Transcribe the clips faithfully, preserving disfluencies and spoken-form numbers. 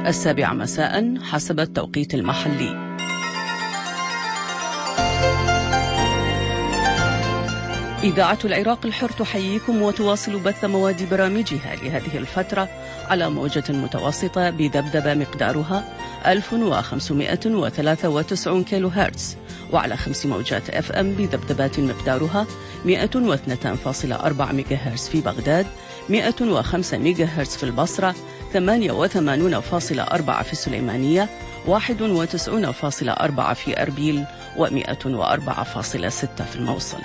السابعة مساء حسب التوقيت المحلي. إذاعة العراق الحر تحييكم وتواصل بث مواد برامجها لهذه الفترة على موجة متوسطة بذبذبة مقدارها ألف وخمسمائة وثلاثة وتسعين كيلو هرتز، وعلى خمس موجات اف ام بذبذبات مقدارها مائة واثنين فاصلة أربعة ميجا هرتز في بغداد، مائة وخمسة ميجا هرتز في البصرة، ثمانية وثمانين فاصلة أربعة في السليمانية، واحد وتسعين فاصلة أربعة في أربيل، ومائة وأربعة فاصلة ستة في الموصل.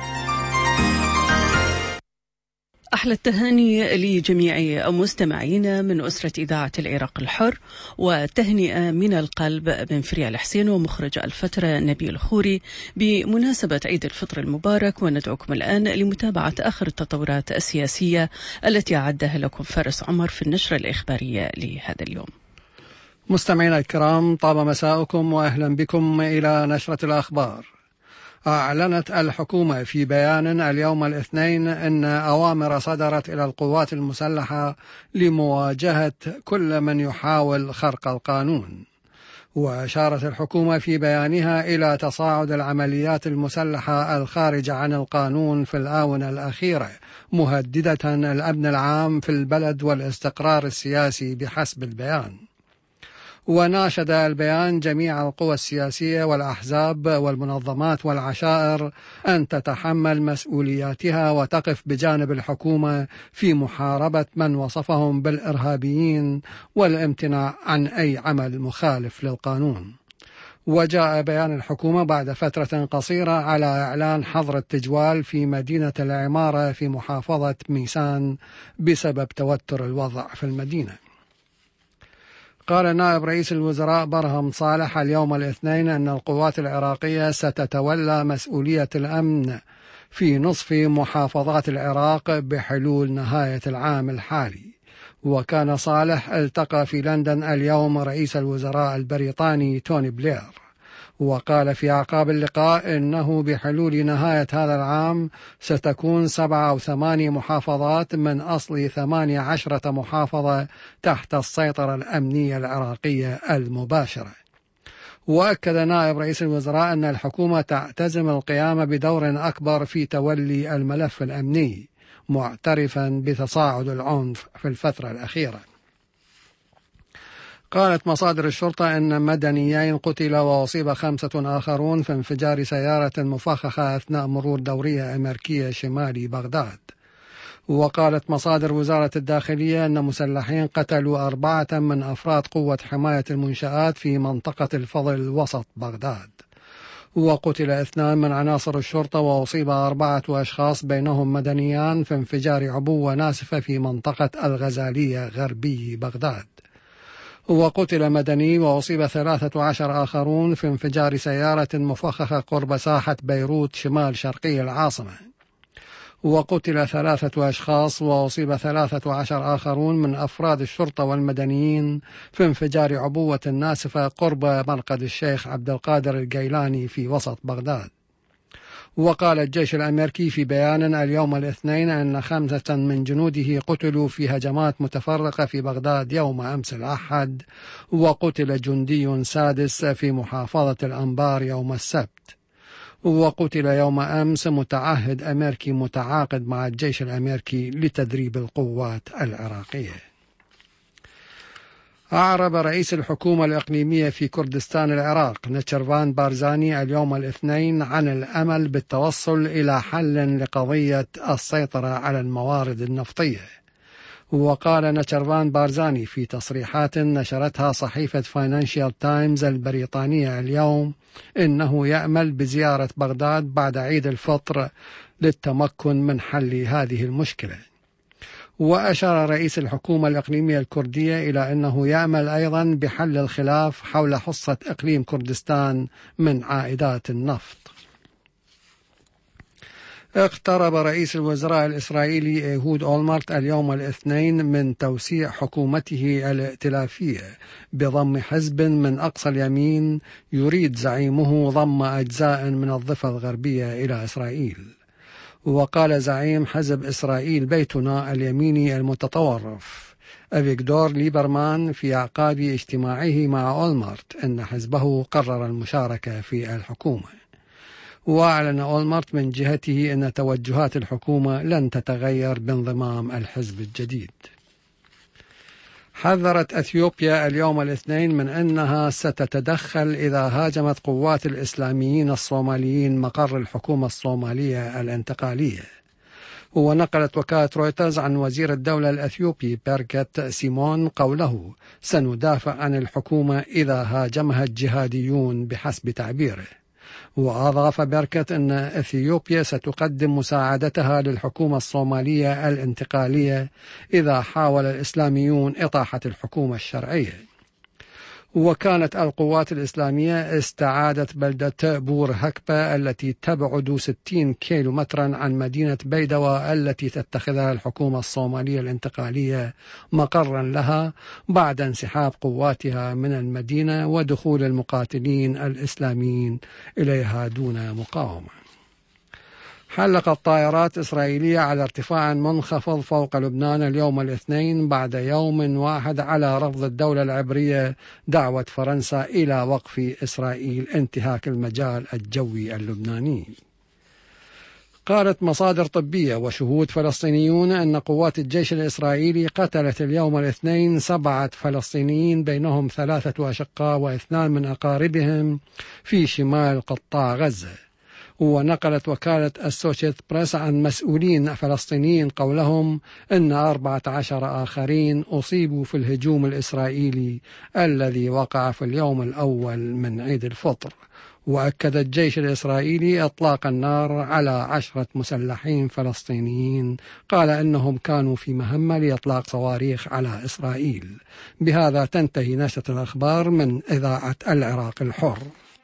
أحلى التهاني لجميع مستمعينا من أسرة إذاعة العراق الحر، وتهنئة من القلب من فريال الحسين ومخرج الفترة نبيل الخوري بمناسبة عيد الفطر المبارك. وندعوكم الآن لمتابعة آخر التطورات السياسية التي أعدها لكم فارس عمر في النشرة الإخبارية لهذا اليوم. مستمعينا الكرام، طاب مساءكم وأهلا بكم إلى نشرة الأخبار. أعلنت الحكومة في بيان اليوم الاثنين أن أوامر صدرت إلى القوات المسلحة لمواجهة كل من يحاول خرق القانون. وأشارت الحكومة في بيانها إلى تصاعد العمليات المسلحة الخارجة عن القانون في الآونة الأخيرة، مهددة الأمن العام في البلد والاستقرار السياسي بحسب البيان. وناشد البيان جميع القوى السياسية والأحزاب والمنظمات والعشائر أن تتحمل مسؤولياتها وتقف بجانب الحكومة في محاربة من وصفهم بالإرهابيين والامتناع عن أي عمل مخالف للقانون. وجاء بيان الحكومة بعد فترة قصيرة على إعلان حظر التجوال في مدينة العمارة في محافظة ميسان بسبب توتر الوضع في المدينة. قال نائب رئيس الوزراء برهم صالح اليوم الاثنين أن القوات العراقية ستتولى مسؤولية الأمن في نصف محافظات العراق بحلول نهاية العام الحالي. وكان صالح التقى في لندن اليوم رئيس الوزراء البريطاني توني بلير، وقال في أعقاب اللقاء إنه بحلول نهاية هذا العام ستكون سبعة أو ثمانية محافظات من أصل ثمانية عشرة محافظة تحت السيطرة الأمنية العراقية المباشرة. وأكد نائب رئيس الوزراء أن الحكومة تعتزم القيام بدور أكبر في تولي الملف الأمني، معترفا بتصاعد العنف في الفترة الأخيرة. قالت مصادر الشرطة أن مدنيين قتلوا وأصيب خمسة آخرون في انفجار سيارة مفخخة أثناء مرور دورية أمريكية شمالي بغداد. وقالت مصادر وزارة الداخلية أن مسلحين قتلوا أربعة من أفراد قوة حماية المنشآت في منطقة الفضل وسط بغداد. وقتل اثنان من عناصر الشرطة وأصيب أربعة أشخاص بينهم مدنيان في انفجار عبوة ناسفة في منطقة الغزالية غربي بغداد. وقتل مدني وأصيب ثلاثة عشر آخرون في انفجار سيارة مفخخة قرب ساحة بيروت شمال شرقي العاصمة. وقتل ثلاثة أشخاص وأصيب ثلاثة عشر آخرون من أفراد الشرطة والمدنيين في انفجار عبوة ناسفة قرب مرقد الشيخ عبد القادر الجيلاني في وسط بغداد. وقال الجيش الأمريكي في بيان اليوم الاثنين أن خمسة من جنوده قتلوا في هجمات متفرقة في بغداد يوم أمس الأحد، وقتل جندي سادس في محافظة الأنبار يوم السبت. وقتل يوم أمس متعهد أمريكي متعاقد مع الجيش الأمريكي لتدريب القوات العراقية. أعرب رئيس الحكومة الإقليمية في كردستان العراق نتشرفان بارزاني اليوم الاثنين عن الأمل بالتوصل إلى حل لقضية السيطرة على الموارد النفطية. وقال نتشرفان بارزاني في تصريحات نشرتها صحيفة فاينانشال تايمز البريطانية اليوم إنه يأمل بزيارة بغداد بعد عيد الفطر للتمكن من حل هذه المشكلة. وأشار رئيس الحكومة الإقليمية الكردية إلى أنه يأمل أيضا بحل الخلاف حول حصة إقليم كردستان من عائدات النفط. اقترب رئيس الوزراء الإسرائيلي إيهود أولمرت اليوم الاثنين من توسيع حكومته الائتلافية بضم حزب من أقصى اليمين يريد زعيمه ضم أجزاء من الضفة الغربية إلى إسرائيل. وقال زعيم حزب إسرائيل بيتنا اليميني المتطرف أفيغدور ليبرمان في أعقاب اجتماعه مع أولمرت أن حزبه قرر المشاركة في الحكومة. وأعلن أولمرت من جهته أن توجهات الحكومة لن تتغير بانضمام الحزب الجديد. حذرت أثيوبيا اليوم الاثنين من أنها ستتدخل إذا هاجمت قوات الإسلاميين الصوماليين مقر الحكومة الصومالية الانتقالية. ونقلت وكالة رويترز عن وزير الدولة الأثيوبي بيركت سيمون قوله: سندافع عن الحكومة إذا هاجمها الجهاديون بحسب تعبيره. وأضاف بيركت أن أثيوبيا ستقدم مساعدتها للحكومة الصومالية الانتقالية إذا حاول الإسلاميون إطاحة الحكومة الشرعية. وكانت القوات الإسلامية استعادت بلدة بور هكبة التي تبعد ستين كيلو مترا عن مدينة بيدوى التي تتخذها الحكومة الصومالية الانتقالية مقرا لها بعد انسحاب قواتها من المدينة ودخول المقاتلين الإسلاميين إليها دون مقاومة. حلقت طائرات إسرائيلية على ارتفاع منخفض فوق لبنان اليوم الاثنين بعد يوم واحد على رفض الدولة العبرية دعوة فرنسا إلى وقف إسرائيل انتهاك المجال الجوي اللبناني. قالت مصادر طبية وشهود فلسطينيون أن قوات الجيش الإسرائيلي قتلت اليوم الاثنين سبعة فلسطينيين بينهم ثلاثة أشقاء واثنان من أقاربهم في شمال قطاع غزة. ونقلت وكالة أسوشيت بريس عن مسؤولين فلسطينيين قولهم أن أربعة عشر آخرين أصيبوا في الهجوم الإسرائيلي الذي وقع في اليوم الأول من عيد الفطر. وأكد الجيش الإسرائيلي إطلاق النار على عشرة مسلحين فلسطينيين قال أنهم كانوا في مهمة لإطلاق صواريخ على إسرائيل. بهذا تنتهي نشرة الأخبار من إذاعة العراق الحر.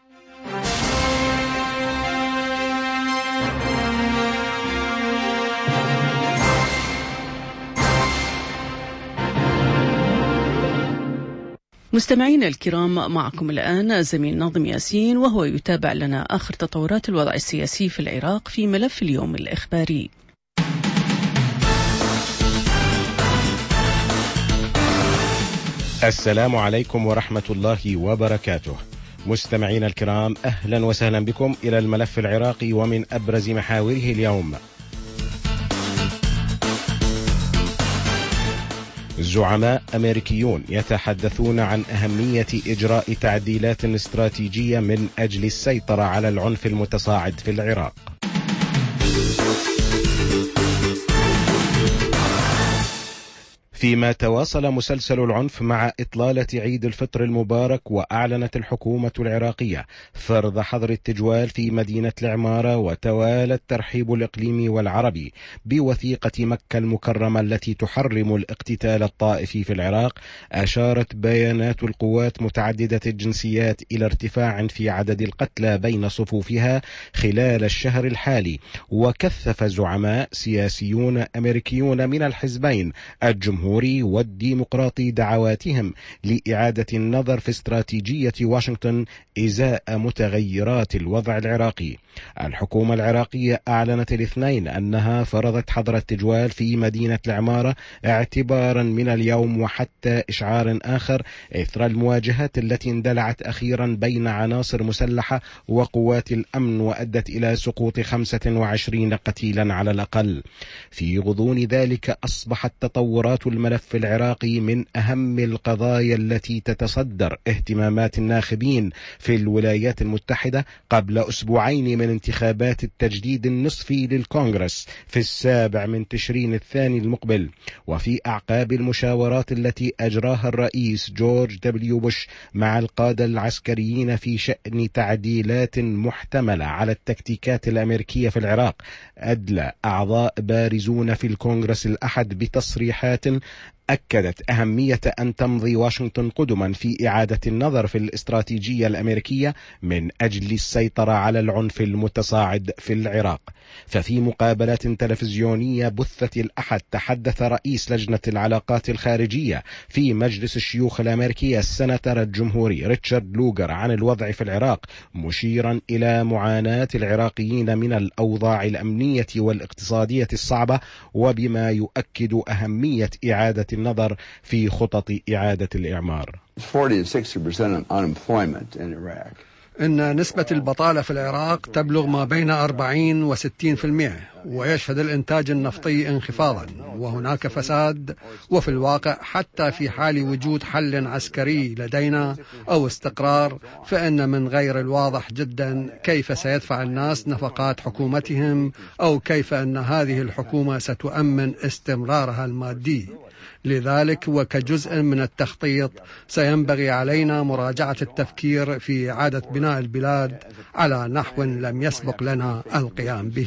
مستمعينا الكرام، معكم الآن زميل ناظم ياسين وهو يتابع لنا آخر تطورات الوضع السياسي في العراق في ملف اليوم الإخباري. السلام عليكم ورحمة الله وبركاته. مستمعينا الكرام، أهلا وسهلا بكم إلى الملف العراقي ومن أبرز محاوره اليوم. زعماء أمريكيون يتحدثون عن أهمية إجراء تعديلات استراتيجية من أجل السيطرة على العنف المتصاعد في العراق. فيما تواصل مسلسل العنف مع إطلالة عيد الفطر المبارك، وأعلنت الحكومة العراقية فرض حظر التجوال في مدينة العمارة، وتوالى الترحيب الإقليمي والعربي بوثيقة مكة المكرمة التي تحرم الاقتتال الطائفي في العراق. أشارت بيانات القوات متعددة الجنسيات إلى ارتفاع في عدد القتلى بين صفوفها خلال الشهر الحالي. وكثف زعماء سياسيون أمريكيون من الحزبين الجمهوري والديمقراطي دعواتهم لإعادة النظر في استراتيجية واشنطن إزاء متغيرات الوضع العراقي. الحكومة العراقية أعلنت الاثنين أنها فرضت حظر التجوال في مدينة العمارة اعتبارا من اليوم وحتى إشعار آخر إثر المواجهات التي اندلعت أخيرا بين عناصر مسلحة وقوات الأمن وأدت إلى سقوط خمسة وعشرين قتيلا على الأقل. في غضون ذلك أصبحت تطورات الملف العراقي من أهم القضايا التي تتصدر اهتمامات الناخبين في الولايات المتحدة قبل أسبوعين من انتخابات التجديد النصفي للكونغرس في السابع من تشرين الثاني المقبل. وفي أعقاب المشاورات التي أجراها الرئيس جورج دبليو بوش مع القادة العسكريين في شأن تعديلات محتملة على التكتيكات الأمريكية في العراق، أدلى أعضاء بارزون في الكونغرس الأحد بتصريحات أكدت أهمية أن تمضي واشنطن قدما في إعادة النظر في الاستراتيجية الأمريكية من أجل السيطرة على العنف المتصاعد في العراق. ففي مقابلات تلفزيونية بثت الأحد، تحدث رئيس لجنة العلاقات الخارجية في مجلس الشيوخ الأمريكي السناتور الجمهوري ريتشارد لوغر عن الوضع في العراق، مشيرا إلى معاناة العراقيين من الأوضاع الأمنية والاقتصادية الصعبة، وبما يؤكد أهمية إعادة إعادة النظر في خطط إعادة الإعمار. إن نسبة البطالة في العراق تبلغ ما بين أربعين وستين بالمئة، ويشهد الإنتاج النفطي انخفاضا، وهناك فساد. وفي الواقع حتى في حال وجود حل عسكري لدينا أو استقرار، فإن من غير الواضح جدا كيف سيدفع الناس نفقات حكومتهم، أو كيف أن هذه الحكومة ستؤمن استمرارها المادي. لذلك وكجزء من التخطيط سينبغي علينا مراجعة التفكير في إعادة بناء البلاد على نحو لم يسبق لنا القيام به.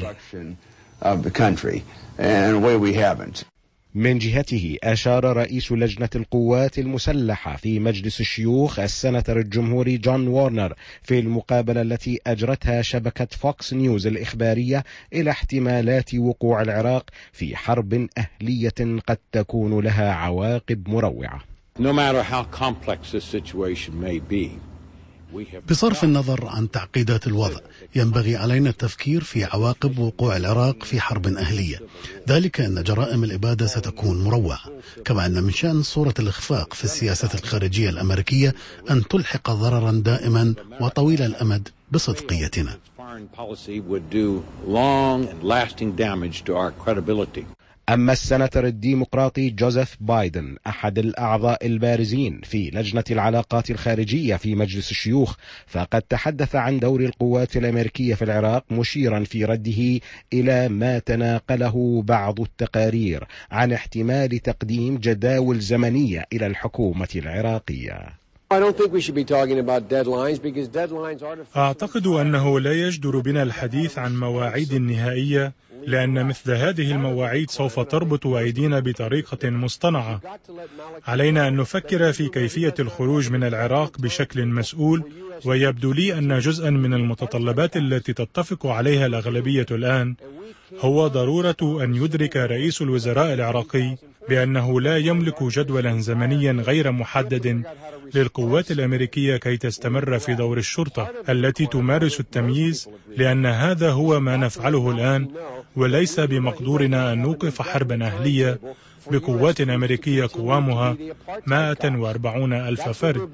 من جهته أشار رئيس لجنة القوات المسلحة في مجلس الشيوخ السناتور الجمهوري جون وارنر في المقابلة التي أجرتها شبكة فوكس نيوز الإخبارية إلى احتمالات وقوع العراق في حرب أهلية قد تكون لها عواقب مروعة. No matter how complex the situation may be. بصرف النظر عن تعقيدات الوضع، ينبغي علينا التفكير في عواقب وقوع العراق في حرب أهلية، ذلك أن جرائم الإبادة ستكون مروعة، كما أن من شأن صورة الإخفاق في السياسة الخارجية الأمريكية أن تلحق ضررا دائما وطويل الأمد بصدقيتنا. أما السناتور الديمقراطي جوزيف بايدن أحد الأعضاء البارزين في لجنة العلاقات الخارجية في مجلس الشيوخ، فقد تحدث عن دور القوات الأمريكية في العراق، مشيرا في رده إلى ما تناقله بعض التقارير عن احتمال تقديم جداول زمنية إلى الحكومة العراقية. أعتقد أنه لا يجدر بنا الحديث عن مواعيد نهائية، لأن مثل هذه المواعيد سوف تربط أيدينا بطريقة مصطنعة. علينا أن نفكر في كيفية الخروج من العراق بشكل مسؤول، ويبدو لي أن جزءا من المتطلبات التي تتفق عليها الأغلبية الآن هو ضرورة أن يدرك رئيس الوزراء العراقي بأنه لا يملك جدولا زمنيا غير محدد للقوات الأمريكية كي تستمر في دور الشرطة التي تمارس التمييز، لأن هذا هو ما نفعله الآن، وليس بمقدورنا أن نوقف حربا أهلية بقوات أمريكية قوامها مائة وأربعين ألف فرد.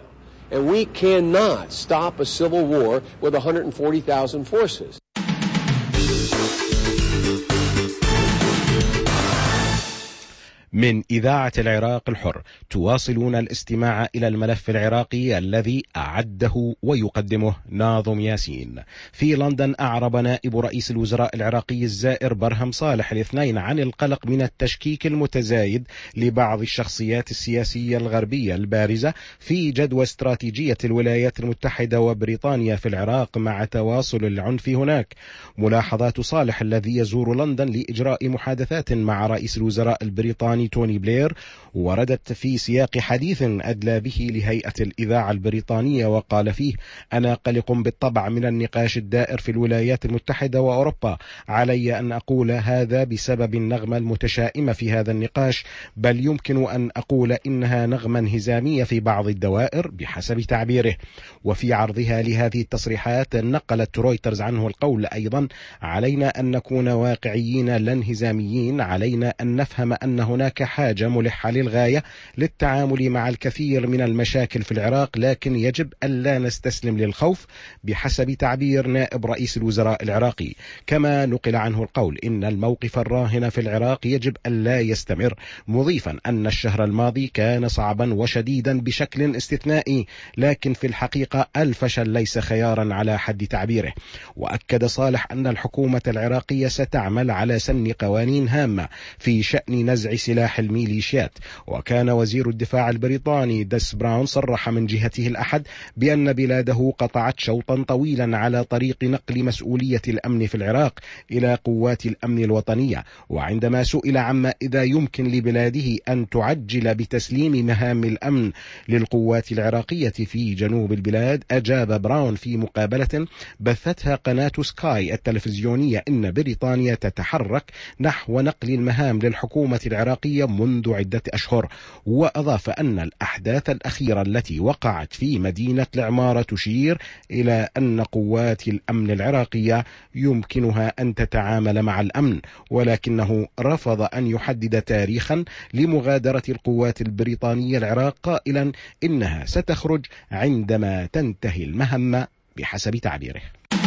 من إذاعة العراق الحر تواصلون الاستماع إلى الملف العراقي الذي أعده ويقدمه ناظم ياسين. في لندن أعرب نائب رئيس الوزراء العراقي الزائر برهم صالح الاثنين عن القلق من التشكيك المتزايد لبعض الشخصيات السياسية الغربية البارزة في جدوى استراتيجية الولايات المتحدة وبريطانيا في العراق مع تواصل العنف هناك. ملاحظات صالح الذي يزور لندن لإجراء محادثات مع رئيس الوزراء البريطاني توني بلير وردت في سياق حديث أدلى به لهيئة الإذاعة البريطانية، وقال فيه: أنا قلق بالطبع من النقاش الدائر في الولايات المتحدة وأوروبا. علي أن أقول هذا بسبب النغمة المتشائمة في هذا النقاش، بل يمكن أن أقول إنها نغمة انهزامية في بعض الدوائر بحسب تعبيره. وفي عرضها لهذه التصريحات نقلت رويترز عنه القول أيضا: علينا أن نكون واقعيين لا انهزاميين، علينا أن نفهم أن هناك حاجة ملحة للغاية للتعامل مع الكثير من المشاكل في العراق، لكن يجب ألا نستسلم للخوف بحسب تعبير نائب رئيس الوزراء العراقي. كما نقل عنه القول إن الموقف الراهن في العراق يجب ألا يستمر، مضيفا أن الشهر الماضي كان صعبا وشديدا بشكل استثنائي، لكن في الحقيقة الفشل ليس خيارا على حد تعبيره. وأكد صالح أن الحكومة العراقية ستعمل على سن قوانين هامة في شأن نزع سلاح الميليشيات. وكان وزير الدفاع البريطاني ديس براون صرح من جهته الأحد بأن بلاده قطعت شوطا طويلا على طريق نقل مسؤولية الأمن في العراق إلى قوات الأمن الوطنية. وعندما سئل عما إذا يمكن لبلاده أن تعجل بتسليم مهام الأمن للقوات العراقية في جنوب البلاد، أجاب براون في مقابلة بثتها قناة سكاي التلفزيونية إن بريطانيا تتحرك نحو نقل المهام للحكومة العراقية العراقية منذ عدة أشهر. وأضاف أن الأحداث الأخيرة التي وقعت في مدينة العمارة تشير إلى أن قوات الأمن العراقية يمكنها أن تتعامل مع الأمن، ولكنه رفض أن يحدد تاريخا لمغادرة القوات البريطانية العراق، قائلا إنها ستخرج عندما تنتهي المهمة بحسب تعبيره.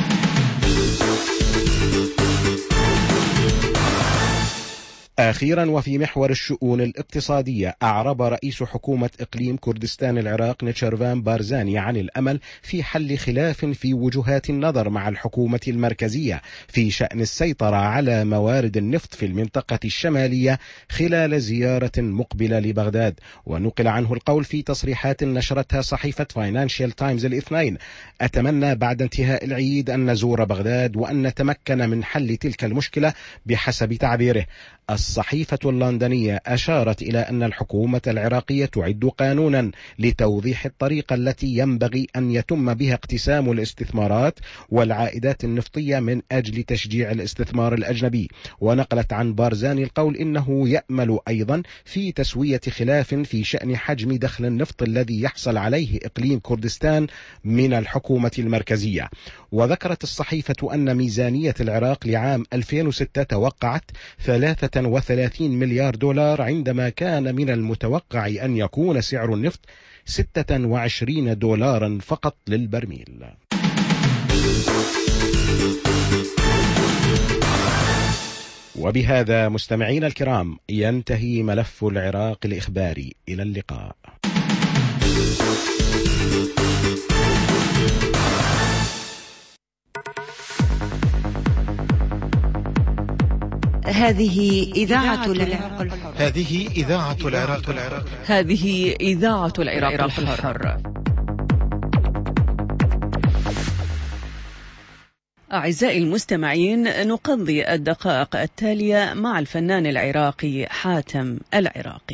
أخيرا وفي محور الشؤون الاقتصادية، أعرب رئيس حكومة إقليم كردستان العراق نيتشيرفان بارزاني عن الأمل في حل خلاف في وجهات النظر مع الحكومة المركزية في شأن السيطرة على موارد النفط في المنطقة الشمالية خلال زيارة مقبلة لبغداد. ونقل عنه القول في تصريحات نشرتها صحيفة فاينانشال تايمز الاثنين: أتمنى بعد انتهاء العيد أن نزور بغداد وأن نتمكن من حل تلك المشكلة بحسب تعبيره. الصحيفة اللندنية أشارت إلى أن الحكومة العراقية تعد قانونا لتوضيح الطريقة التي ينبغي أن يتم بها اقتسام الاستثمارات والعائدات النفطية من أجل تشجيع الاستثمار الأجنبي. ونقلت عن بارزاني القول إنه يأمل أيضا في تسوية خلاف في شأن حجم دخل النفط الذي يحصل عليه إقليم كردستان من الحكومة المركزية. وذكرت الصحيفة أن ميزانية العراق لعام ألفين وستة توقعت ثلاثة وثلاثين مليار دولار، عندما كان من المتوقع أن يكون سعر النفط ستة وعشرين دولارا فقط للبرميل. وبهذا مستمعين الكرام ينتهي ملف العراق الإخباري. إلى اللقاء. هذه إذاعة العراق الحر. هذه إذاعة العراق الحر. هذه إذاعة العراق الحر. أعزائي المستمعين، نقضي الدقائق التالية مع الفنان العراقي حاتم العراقي.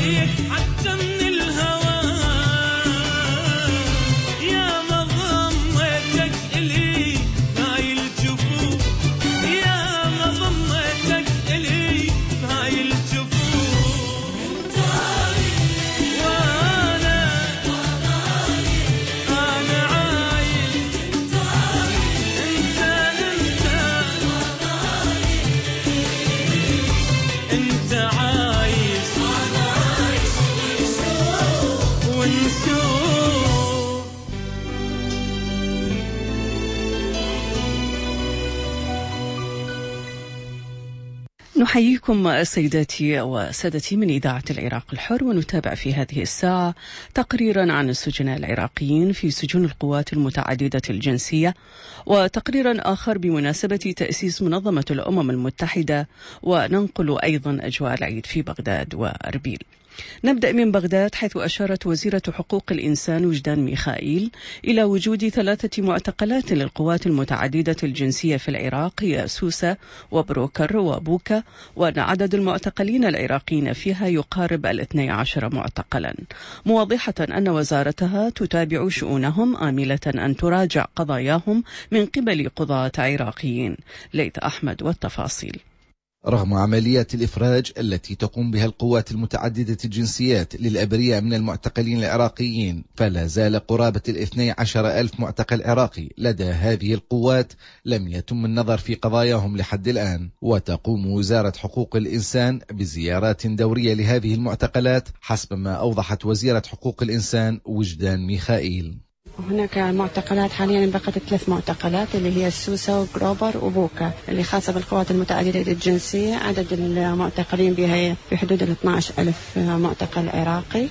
نحييكم سيداتي وسادتي من إذاعة العراق الحر، ونتابع في هذه الساعة تقريرا عن السجناء العراقيين في سجون القوات المتعددة الجنسية، وتقريرا آخر بمناسبة تأسيس منظمة الأمم المتحدة، وننقل أيضا أجواء العيد في بغداد وأربيل. نبدأ من بغداد، حيث أشارت وزيرة حقوق الإنسان وجدان ميخائيل إلى وجود ثلاثة معتقلات للقوات المتعددة الجنسية في العراق هي سوسة وبروكر وبوكا، وأن عدد المعتقلين العراقيين فيها يقارب الاثني عشر معتقلا، موضحة أن وزارتها تتابع شؤونهم آملة أن تراجع قضاياهم من قبل قضاة عراقيين. ليث أحمد والتفاصيل. رغم عمليات الإفراج التي تقوم بها القوات المتعددة الجنسيات للأبرياء من المعتقلين العراقيين، فلا زال قرابة الاثني عشر ألف معتقل عراقي لدى هذه القوات لم يتم النظر في قضاياهم لحد الآن. وتقوم وزارة حقوق الإنسان بزيارات دورية لهذه المعتقلات حسب ما أوضحت وزيرة حقوق الإنسان وجدان ميخائيل. هناك معتقلات حاليا بقت ثلاث معتقلات اللي هي السوسة وجروبر وبوكا اللي خاصة بالقوات المتعددة الجنسية. عدد المعتقلين بها في حدود ال اثني عشر ألف معتقل عراقي،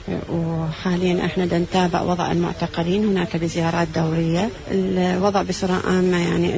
وحاليا احنا نتابع وضع المعتقلين هناك بزيارات دورية. الوضع بصورة عامة يعني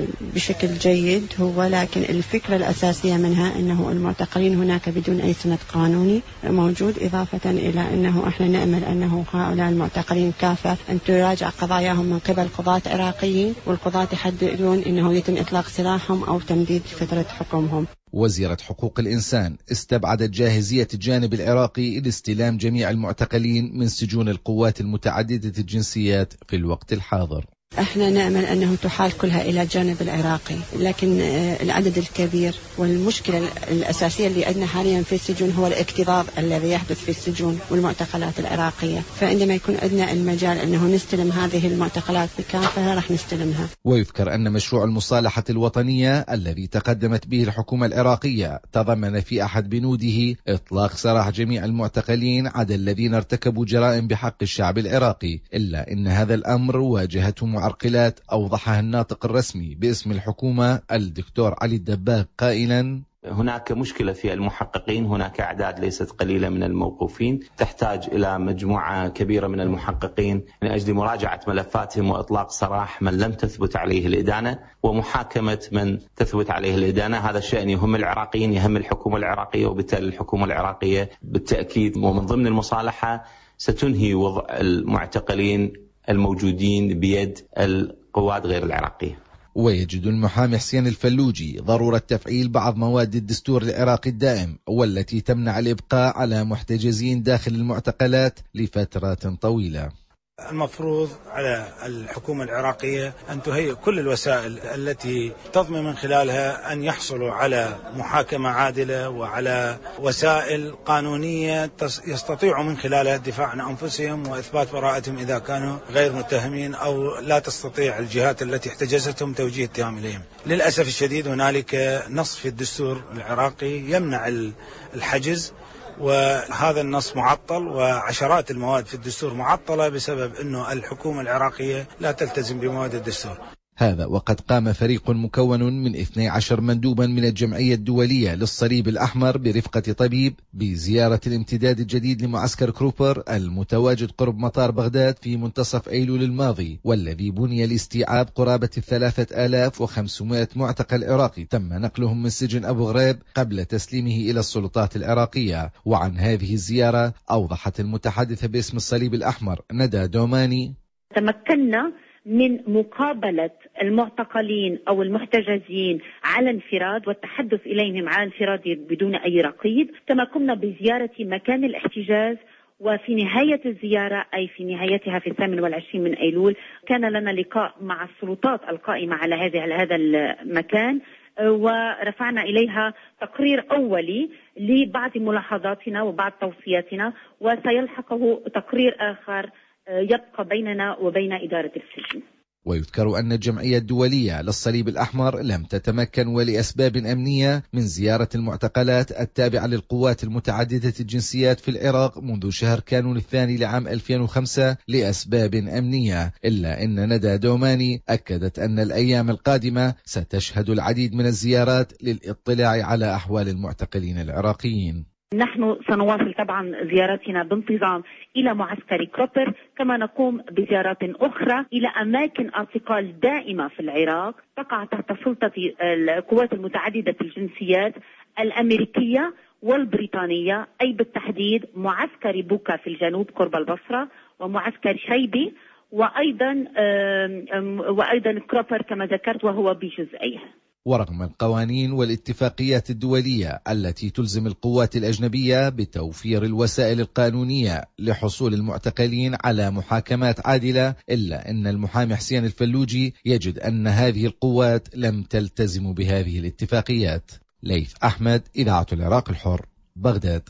بشكل جيد هو، لكن الفكرة الأساسية منها انه المعتقلين هناك بدون اي سند قانوني موجود، إضافة إلى انه احنا نأمل انه هؤلاء المعتقلين كافة ان تراجع قضاياهم من قبل قضاة عراقيين، والقضاة يحددون انه يتم اطلاق سراحهم او تمديد فترة حكمهم. وزيرة حقوق الإنسان استبعدت جاهزية الجانب العراقي لاستلام جميع المعتقلين من سجون القوات المتعددة الجنسيات في الوقت الحاضر. احنا نأمل انه تحال كلها الى الجانب العراقي، لكن العدد الكبير والمشكلة الأساسية اللي عندنا حاليا في السجون هو الاكتظاظ الذي يحدث في السجون والمعتقلات العراقية، فعندما يكون عندنا المجال انه نستلم هذه المعتقلات بكافة راح نستلمها. ويذكر ان مشروع المصالحة الوطنية الذي تقدمت به الحكومة العراقية تضمن في احد بنوده اطلاق سراح جميع المعتقلين عدا الذين ارتكبوا جرائم بحق الشعب العراقي، الا ان هذا الامر واجهته معرقلات أوضحها الناطق الرسمي باسم الحكومة الدكتور علي الدباغ قائلا: هناك مشكلة في المحققين، هناك أعداد ليست قليلة من الموقوفين تحتاج إلى مجموعة كبيرة من المحققين من أجل مراجعة ملفاتهم وإطلاق سراح من لم تثبت عليه الإدانة ومحاكمة من تثبت عليه الإدانة. هذا الشأن يهم العراقيين، يهم الحكومة العراقية، وبالتالي الحكومة العراقية بالتأكيد ومن ضمن المصالحة ستنهي وضع المعتقلين الموجودين بيد القوات غير العراقية. ويجد المحامي حسين الفلوجي ضرورة تفعيل بعض مواد الدستور العراقي الدائم والتي تمنع الإبقاء على محتجزين داخل المعتقلات لفترات طويلة. المفروض على الحكومة العراقية أن تهيئ كل الوسائل التي تضمن من خلالها أن يحصلوا على محاكمة عادلة وعلى وسائل قانونية يستطيعوا من خلالها الدفاع عن أنفسهم وإثبات براءتهم إذا كانوا غير متهمين أو لا تستطيع الجهات التي احتجزتهم توجيه اتهام إليهم. للأسف الشديد هنالك نص في الدستور العراقي يمنع الحجز، وهذا النص معطل، وعشرات المواد في الدستور معطلة بسبب أنه الحكومة العراقية لا تلتزم بمواد الدستور. هذا وقد قام فريق مكون من اثني عشر مندوبا من الجمعية الدولية للصليب الأحمر برفقة طبيب بزيارة الامتداد الجديد لمعسكر كروبر المتواجد قرب مطار بغداد في منتصف أيلول الماضي، والذي بني لاستيعاب قرابة الثلاثة آلاف وخمسمائة معتقل عراقي تم نقلهم من سجن أبو غريب قبل تسليمه إلى السلطات العراقية. وعن هذه الزيارة أوضحت المتحدثة باسم الصليب الأحمر ندى دوماني: تمكنا من مقابلة المعتقلين أو المحتجزين على انفراد والتحدث إليهم على انفراد بدون أي رقيب، كما قمنا بزيارة مكان الاحتجاز. وفي نهاية الزيارة أي في نهايتها في الثامن والعشرين من أيلول كان لنا لقاء مع السلطات القائمة على هذه هذا المكان، ورفعنا إليها تقرير أولي لبعض ملاحظاتنا وبعض توصياتنا، وسيلحقه تقرير آخر يبقى بيننا وبين إدارة السجن. ويذكر أن الجمعية الدولية للصليب الأحمر لم تتمكن ولأسباب أمنية من زيارة المعتقلات التابعة للقوات المتعددة الجنسيات في العراق منذ شهر كانون الثاني لعام ألفين وخمسة لأسباب أمنية، إلا أن ندى دوماني أكدت أن الأيام القادمة ستشهد العديد من الزيارات للإطلاع على أحوال المعتقلين العراقيين. نحن سنواصل طبعا زياراتنا بانتظام إلى معسكر كروبر، كما نقوم بزيارات أخرى إلى أماكن اعتقال دائمة في العراق تقع تحت سلطة القوات المتعددة الجنسيات الأمريكية والبريطانية، أي بالتحديد معسكر بوكا في الجنوب قرب البصرة، ومعسكر شيبي، وأيضا وأيضا كروبر كما ذكرت وهو بجزئيه. ورغم القوانين والاتفاقيات الدولية التي تلزم القوات الأجنبية بتوفير الوسائل القانونية لحصول المعتقلين على محاكمات عادلة، إلا أن المحامي حسين الفلوجي يجد أن هذه القوات لم تلتزم بهذه الاتفاقيات. ليث أحمد، إذاعة العراق الحر، بغداد.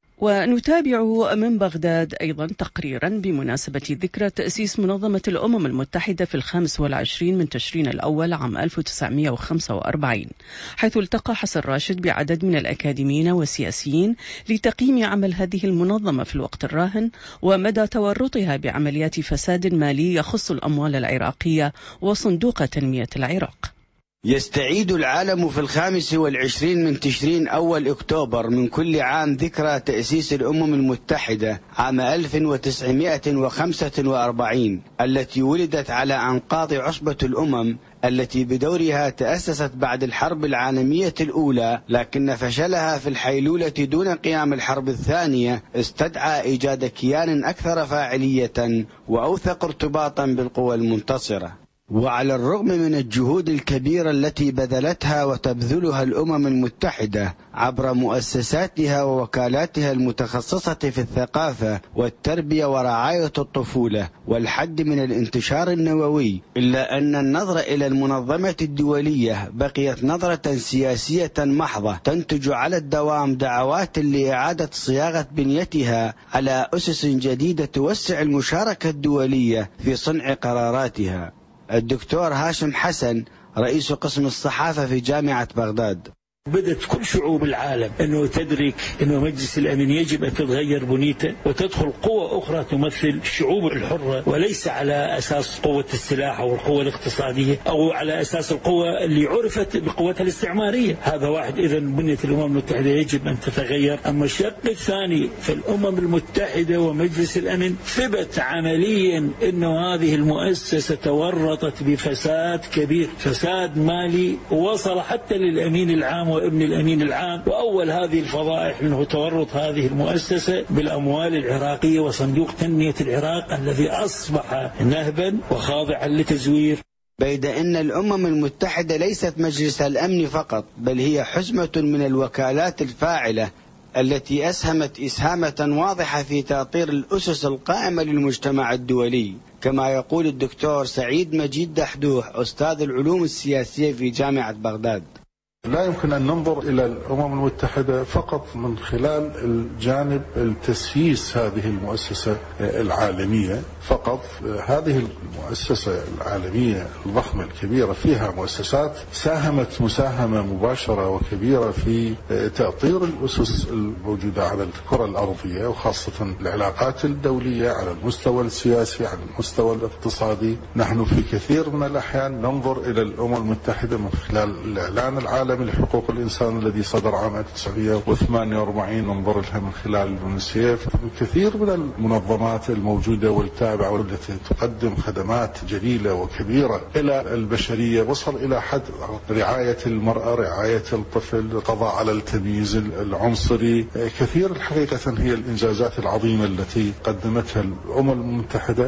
ونتابع من بغداد أيضا تقريرا بمناسبة ذكرى تأسيس منظمة الأمم المتحدة في الخامس والعشرين من تشرين الأول عام ألف وتسعمائة وخمسة وأربعين، حيث التقى حسن راشد بعدد من الأكاديميين والسياسيين لتقييم عمل هذه المنظمة في الوقت الراهن ومدى تورطها بعمليات فساد مالي يخص الأموال العراقية وصندوق تنمية العراق. يستعيد العالم في الخامس والعشرين من تشرين أول أكتوبر من كل عام ذكرى تأسيس الأمم المتحدة عام ألف وتسعمائة وخمسة وأربعين، التي ولدت على أنقاض عصبة الأمم التي بدورها تأسست بعد الحرب العالمية الأولى، لكن فشلها في الحيلولة دون قيام الحرب الثانية استدعى إيجاد كيان أكثر فاعلية وأوثق ارتباطا بالقوى المنتصرة. وعلى الرغم من الجهود الكبيرة التي بذلتها وتبذلها الأمم المتحدة عبر مؤسساتها ووكالاتها المتخصصة في الثقافة والتربية ورعاية الطفولة والحد من الانتشار النووي، إلا أن النظرة إلى المنظمة الدولية بقيت نظرة سياسية محضة تنتج على الدوام دعوات لإعادة صياغة بنيتها على أسس جديدة توسع المشاركة الدولية في صنع قراراتها. الدكتور هاشم حسن رئيس قسم الصحافة في جامعة بغداد: بدأت كل شعوب العالم أنه تدرك أنه مجلس الأمن يجب أن تتغير بنيته وتدخل قوة أخرى تمثل الشعوب الحرة، وليس على أساس قوة السلاح أو القوة الاقتصادية أو على أساس القوة اللي عرفت بقوتها الاستعمارية. هذا واحد. إذن بنية الأمم المتحدة يجب أن تتغير. أما الشق الثاني فالأمم المتحدة ومجلس الأمن ثبت عمليا أنه هذه المؤسسة تورطت بفساد كبير، فساد مالي وصل حتى للأمين العام وابن الأمين العام، وأول هذه الفضائح منه تورط هذه المؤسسة بالأموال العراقية وصندوق تنمية العراق الذي أصبح نهبا وخاضعا لتزوير. بيد أن الأمم المتحدة ليست مجلس الأمن فقط، بل هي حزمة من الوكالات الفاعلة التي أسهمت إسهامة واضحة في تأطير الأسس القائمة للمجتمع الدولي، كما يقول الدكتور سعيد مجيد دحدوح أستاذ العلوم السياسية في جامعة بغداد: لا يمكن أن ننظر إلى الأمم المتحدة فقط من خلال الجانب التسييس هذه المؤسسة العالمية فقط. هذه المؤسسة العالمية الضخمة الكبيرة فيها مؤسسات ساهمت مساهمة مباشرة وكبيرة في تأطير الأسس الموجودة على الكرة الأرضية، وخاصة العلاقات الدولية على المستوى السياسي، على المستوى الاقتصادي. نحن في كثير من الأحيان ننظر إلى الأمم المتحدة من خلال الإعلان العالمي لحقوق الإنسان الذي صدر عام ألف وتسعمائة وثمانية وأربعين، ننظر لها من خلال اليونسيف. كثير من المنظمات الموجودة والتابعة والتي تقدم خدمات جليلة وكبيرة إلى البشرية، وصل إلى حد رعاية المرأة، رعاية الطفل، القضاء على التمييز العنصري. كثير الحقيقة هي الإنجازات العظيمة التي قدمتها الأمم المتحدة.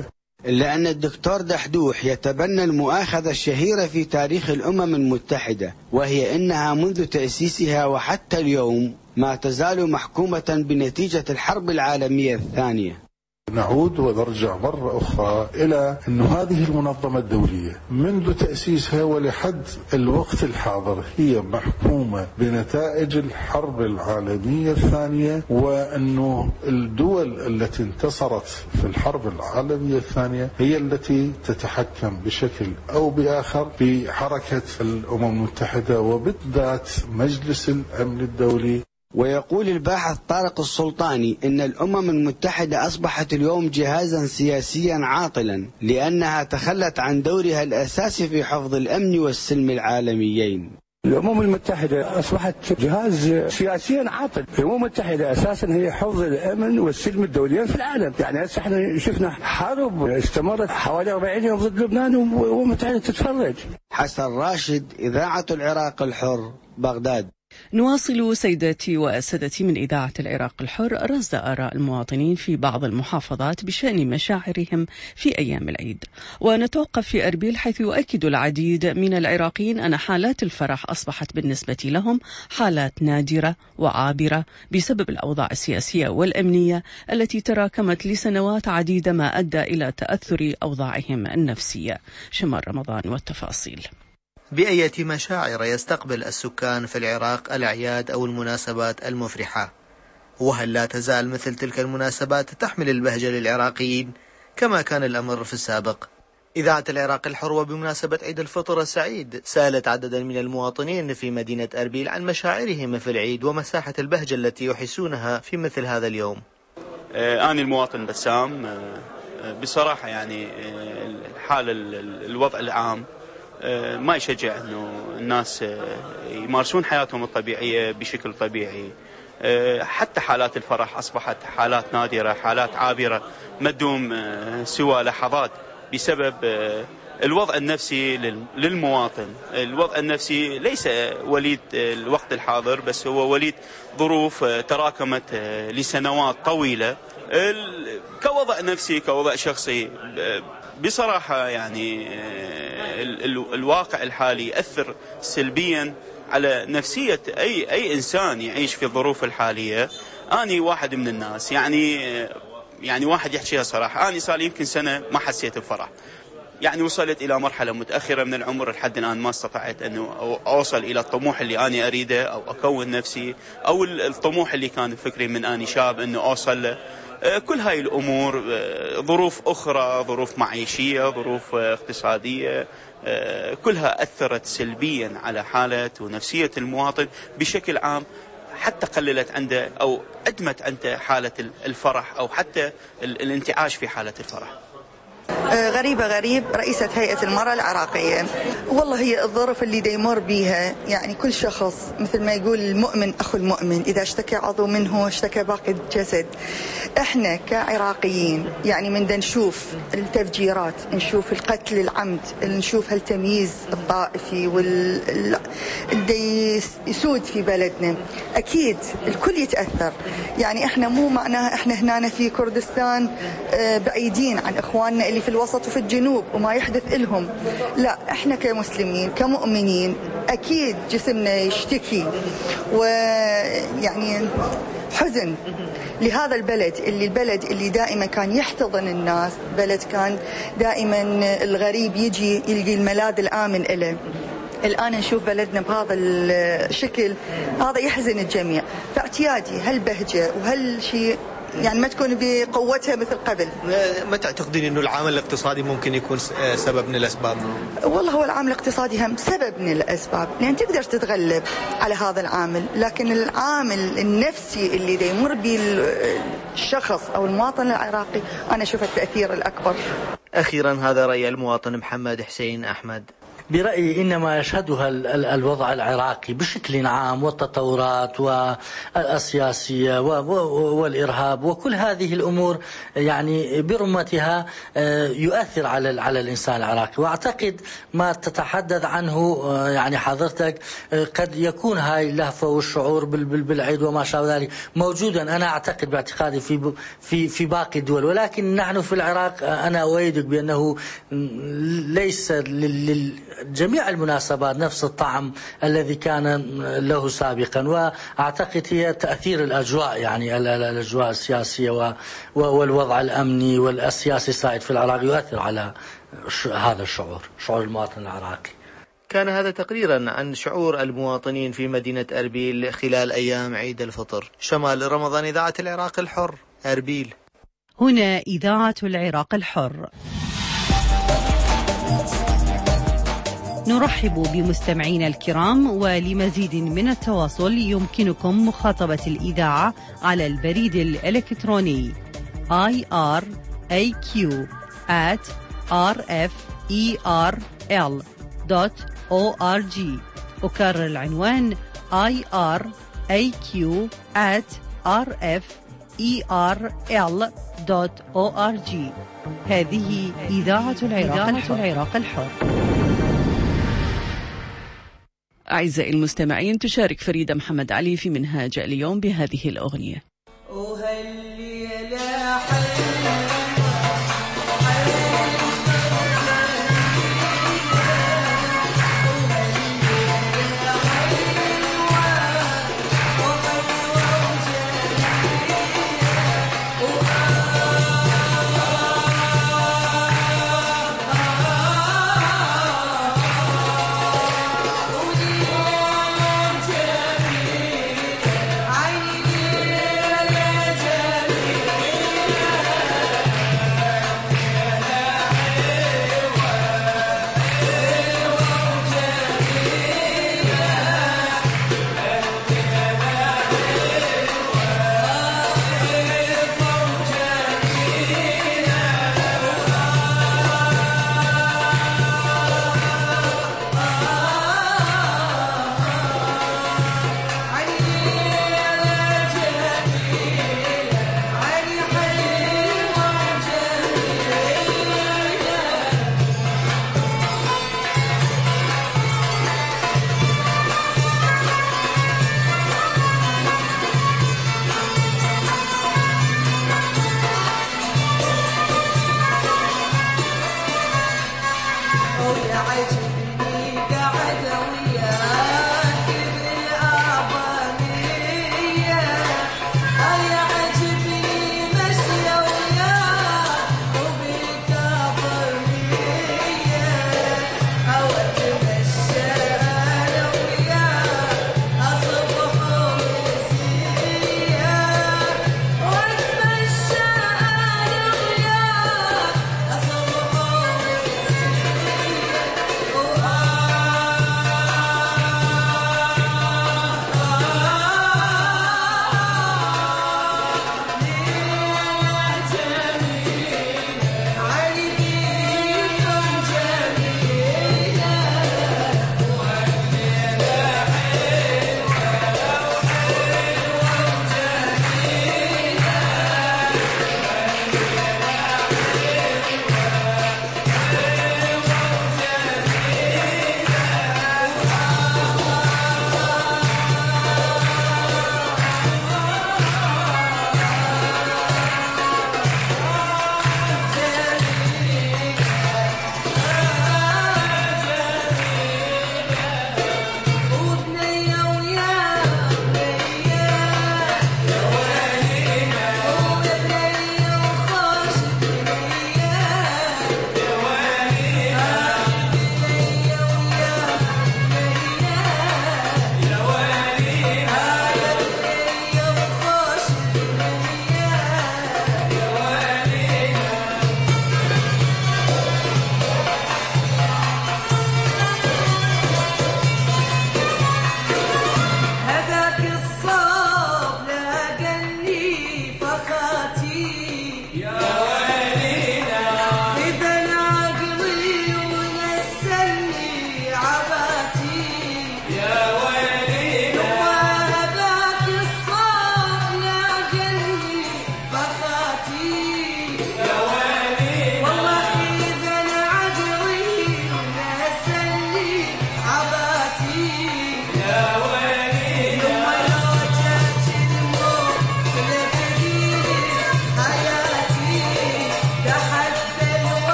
إلا أن الدكتور دحدوح يتبنى المؤاخذة الشهيرة في تاريخ الأمم المتحدة، وهي أنها منذ تأسيسها وحتى اليوم ما تزال محكومة بنتيجة الحرب العالمية الثانية. نعود ونرجع مرة أخرى إلى أن هذه المنظمة الدولية منذ تأسيسها ولحد الوقت الحاضر هي محكومة بنتائج الحرب العالمية الثانية، وأنه الدول التي انتصرت في الحرب العالمية الثانية هي التي تتحكم بشكل أو بآخر في حركة الأمم المتحدة وبالذات مجلس الأمن الدولي. ويقول الباحث طارق السلطاني إن الأمم المتحدة أصبحت اليوم جهازا سياسيا عاطلا لأنها تخلت عن دورها الأساسي في حفظ الأمن والسلم العالميين. الأمم المتحدة أصبحت جهاز سياسيا عاطل. الأمم المتحدة أساسا هي حفظ الأمن والسلم الدوليين في العالم. يعني هسه احنا شفنا حرب استمرت حوالي أربعين يوم ضد لبنان والأمم المتحدة تتفرج. حسن راشد، إذاعة العراق الحر، بغداد. نواصل سيداتي وسادتي من إذاعة العراق الحر رصد آراء المواطنين في بعض المحافظات بشأن مشاعرهم في أيام العيد، ونتوقف في أربيل حيث يؤكد العديد من العراقيين أن حالات الفرح أصبحت بالنسبة لهم حالات نادرة وعابرة بسبب الأوضاع السياسية والأمنية التي تراكمت لسنوات عديدة، ما أدى إلى تأثر أوضاعهم النفسية. شمال رمضان والتفاصيل. بأية مشاعر يستقبل السكان في العراق الأعياد أو المناسبات المفرحة؟ وهل لا تزال مثل تلك المناسبات تحمل البهجة للعراقيين كما كان الأمر في السابق؟ إذاعة العراق الحر وبمناسبة عيد الفطر السعيد سألت عددا من المواطنين في مدينة أربيل عن مشاعرهم في العيد ومساحة البهجة التي يحسونها في مثل هذا اليوم. أنا المواطن بسام، بصراحة يعني الحال الوضع العام ما يشجع أنه الناس يمارسون حياتهم الطبيعية بشكل طبيعي. حتى حالات الفرح أصبحت حالات نادرة، حالات عابرة ما تدوم سوى لحظات بسبب الوضع النفسي للمواطن. الوضع النفسي ليس وليد الوقت الحاضر، بس هو وليد ظروف تراكمت لسنوات طويلة. كوضع نفسي كوضع شخصي بصراحة يعني الواقع الحالي يأثر سلبيا على نفسية أي أي إنسان يعيش في الظروف الحالية. أنا واحد من الناس يعني يعني واحد يحكيها صراحة، أنا صار يمكن سنة ما حسيت بفرح. يعني وصلت إلى مرحلة متأخرة من العمر لحد الآن ما استطعت أنه أوصل إلى الطموح اللي أنا أريده أو أكون نفسي، أو الطموح اللي كان فكري من أنا شاب أنه أوصل له. كل هاي الأمور ظروف أخرى، ظروف معيشية، ظروف اقتصادية، كلها أثرت سلبيا على حالة ونفسية المواطن بشكل عام، حتى قللت عنده أو أدمت عنده حالة الفرح أو حتى الانتعاش في حالة الفرح. غريبة غريب، رئيسة هيئة المرأة العراقية. والله هي الظروف اللي ديمر بيها، يعني كل شخص مثل ما يقول المؤمن أخو المؤمن، إذا اشتكى عضو منه اشتكى باقي الجسد. احنا كعراقيين يعني من دا نشوف التفجيرات، نشوف القتل العمد، نشوف هالتمييز الطائفي واللي يسود في بلدنا، أكيد الكل يتأثر. يعني احنا مو معناها احنا هنا في كردستان بعيدين عن اخواننا اللي في الوسط وفي الجنوب وما يحدث لهم، لا احنا كمسلمين كمؤمنين اكيد جسمنا يشتكي، ويعني حزن لهذا البلد اللي البلد اللي دائما كان يحتضن الناس، بلد كان دائما الغريب يجي يلقي الملاذ الآمن له. الآن نشوف بلدنا بهذا الشكل، هذا يحزن الجميع. فاعتيادي هالبهجة وهالشيء يعني ما تكون بقوتها مثل قبل. ما تعتقدين انه العامل الاقتصادي ممكن يكون سبب من الاسباب؟ والله هو العامل الاقتصادي هم سبب من الاسباب، لان تقدر تتغلب على هذا العامل، لكن العامل النفسي اللي دا يمر به الشخص او المواطن العراقي انا اشوف التاثير الاكبر. اخيرا هذا راي المواطن محمد حسين احمد. برأيي إنما يشهدها الوضع العراقي بشكل عام، والتطورات والسياسية والإرهاب وكل هذه الأمور يعني برمتها يؤثر على على الإنسان العراقي. وأعتقد ما تتحدث عنه يعني حضرتك قد يكون هاي اللهفة والشعور بالعيد وما شابه ذلك موجودا، أنا أعتقد باعتقادي في في في باقي الدول، ولكن نحن في العراق أنا أؤيدك بأنه ليس لجميع المناسبات نفس الطعم الذي كان له سابقا. وأعتقد هي تأثير الأجواء، يعني الأجواء السياسية والوضع الأمني والسياسي السائد في العراق يؤثر على هذا الشعور، شعور المواطن العراقي. كان هذا تقريرا عن شعور المواطنين في مدينة أربيل خلال أيام عيد الفطر. شمال رمضان، إذاعة العراق الحر، أربيل. هنا إذاعة العراق الحر. نرحب بمستمعينا الكرام، ولمزيد من التواصل يمكنكم مخاطبة الإذاعة على البريد الإلكتروني آي آر إيه كيو آت آر إف إي آر إل دوت أو آر جي. أكرر العنوان آي آر إيه كيو آت آر إف إي آر إل دوت أو آر جي. هذه إذاعة العراق الحر. العراق الحر. أعزائي المستمعين، تشارك فريدة محمد علي في منهاج اليوم بهذه الأغنية. عيني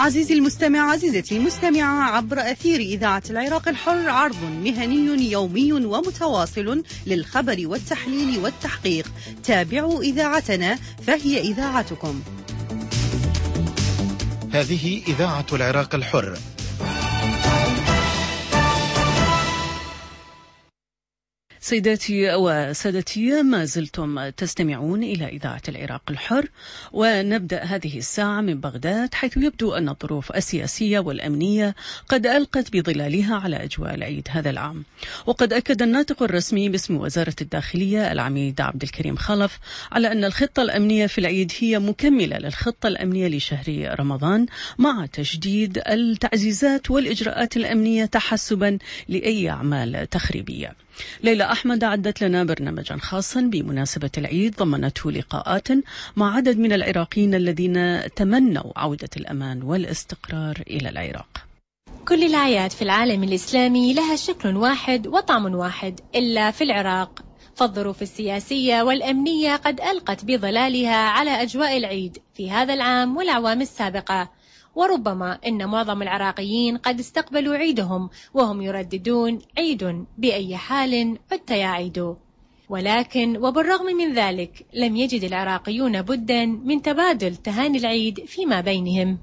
عزيزي المستمع، عزيزتي المستمعة، عبر أثير إذاعة العراق الحر عرض مهني يومي ومتواصل للخبر والتحليل والتحقيق. تابعوا إذاعتنا فهي إذاعتكم. هذه إذاعة العراق الحر. سيداتي وسادتي، ما زلتم تستمعون إلى إذاعة العراق الحر، ونبدأ هذه الساعة من بغداد، حيث يبدو أن الظروف السياسية والأمنية قد ألقت بظلالها على أجواء العيد هذا العام. وقد أكد الناطق الرسمي باسم وزارة الداخلية العميد عبد الكريم خلف على أن الخطة الأمنية في العيد هي مكملة للخطة الأمنية لشهر رمضان، مع تجديد التعزيزات والإجراءات الأمنية تحسبا لأي أعمال تخريبية. ليلى أحمد عدت لنا برنامجا خاصا بمناسبة العيد ضمنته لقاءات مع عدد من العراقيين الذين تمنوا عودة الأمان والاستقرار إلى العراق. كل الأعياد في العالم الإسلامي لها شكل واحد وطعم واحد إلا في العراق، فالظروف السياسية والأمنية قد ألقت بظلالها على أجواء العيد في هذا العام والأعوام السابقة، وربما إن معظم العراقيين قد استقبلوا عيدهم وهم يرددون عيد بأي حال عدت يا عيد. ولكن وبالرغم من ذلك لم يجد العراقيون بدا من تبادل تهاني العيد فيما بينهم.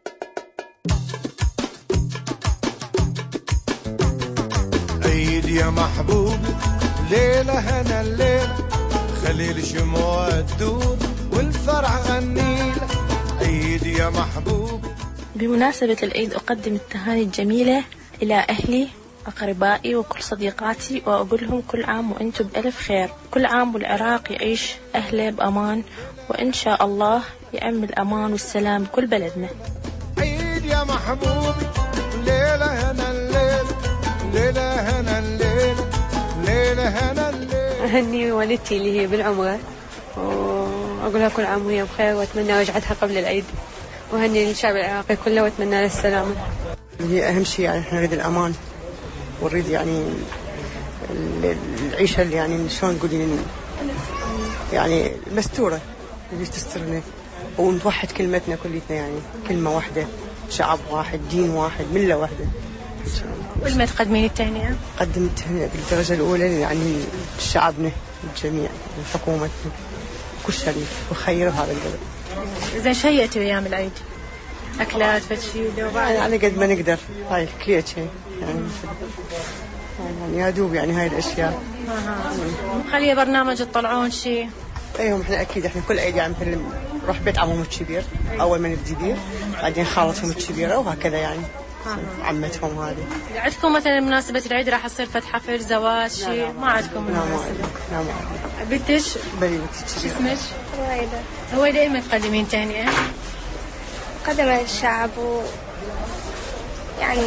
عيد يا محبوب ليلة هنا الليلة، خلي الشموع تدور والفرح غنيلة. عيد يا محبوب. بمناسبة العيد أقدم التهاني الجميلة إلى أهلي أقربائي وكل صديقاتي، وأقول لهم كل عام وأنتم بألف خير، كل عام والعراق يعيش أهله بأمان، وإن شاء الله يعم الأمان والسلام بكل بلدنا. عيد يا محبوبي ليلة هنا الليل، ليلة هنا الليل، ليلة هنا الليل. أهني والدتي اللي هي بالعمرة وأقول لها كل عام وهي بخير، وأتمنى رجعتها قبل العيد، وهني الشعب العراقي كله واتمنى له السلامة. هي أهم شيء، يعني احنا نريد الأمان ونريد يعني العيشة اللي يعني شلون نقول يعني مستورة اللي تسترنا، ونوحد كلمتنا كلتنا، يعني كلمة واحدة، شعب واحد، دين واحد، ملة واحدة. ولما تقدمين التهنئة؟ قدم التهنئة بالدرجة الأولى يعني شعبنا الجميع وحكومتنا كل شريف وخير هذا البلد. إذا شيئتوا أيام العيد أكلات فتشي يعني على قد ما نقدر، هاي كلية شيء يعني يعني يا دوب يعني هاي الأشياء. آه. خليه برنامج تطلعون شيء. أيوة إحنا أكيد إحنا كل عيد يعني مثل نروح بيت عمهم الكبير أول ما نبدي بيه، بعدين خالتهم الكبيرة وهكذا يعني آه. عمتهم هذه. عندكم مثلا مناسبة العيد راح يصير فتح حفل زواج شيء؟ ما عندكم مناسبة؟ لا ما عندنا. بنتش؟ بني بنتش. شو اسمك؟ رويدة. رويدة، إما تقدمين تهنئة؟ قدم الشعب و يعني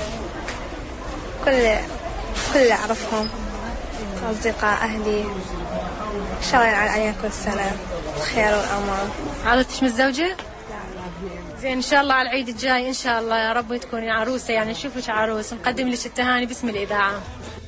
كل كل أعرفهم، أصدقاء أهلي، إن شاء الله ينعاد علينا كل سنة الخير والأمان. عادتش متزوجة؟ لا. زين إن شاء الله على العيد الجاي إن شاء الله يا رب تكوني عروسة، يعني نشوفك عروس، نقدم لك التهاني باسم الإذاعة.